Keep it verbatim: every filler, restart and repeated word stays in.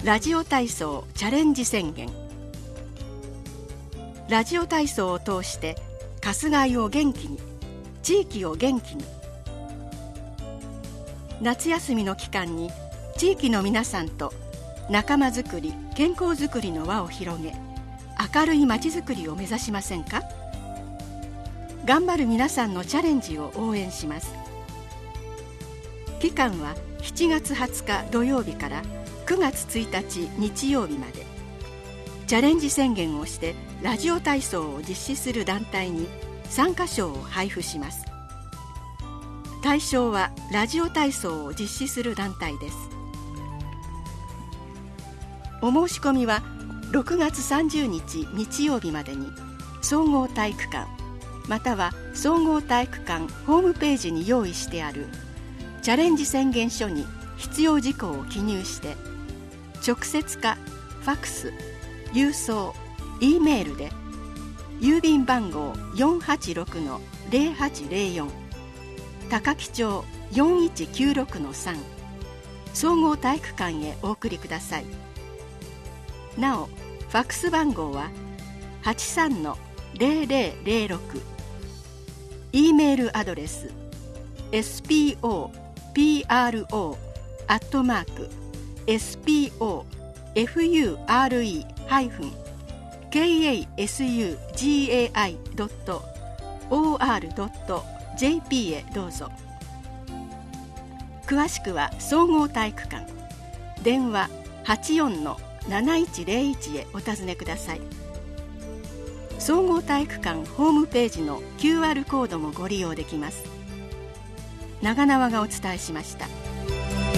ラジオ体操チャレンジ宣言。ラジオ体操を通して春日井を元気に、地域を元気に。夏休みの期間に地域の皆さんと仲間づくり、健康づくりの輪を広げ、明るいまちづくりを目指しませんか。頑張る皆さんのチャレンジを応援します。期間はしちがつはつか土曜日からくがつついたち日曜日まで。チャレンジ宣言をしてラジオ体操を実施する団体に参加賞を配布します。対象はラジオ体操を実施する団体です。お申し込みはろくがつさんじゅうにち日曜日までに総合体育館または総合体育館ホームページに用意してあるチャレンジ宣言書に必要事項を記入して、直接かファクス、郵送、Eメールで郵便番号 よんはちろくのぜろはちぜろよん 高木町 よんいちきゅうろくのさん 総合体育館へお送りください。なおファクス番号は はちさんのぜろぜろぜろろく、 Eメールアドレス エスピーオーピーアールオー アットマーク エスピーオーフユーアールイー ハイフン ケーエーエスユージーエーアイ ドット オーアール ドット ジェーピー へどうぞ。詳しくは総合体育館電話 はちよんのなないちぜろいち へお尋ねください。総合体育館ホームページの キューアール コードもご利用できます。長縄がお伝えしました。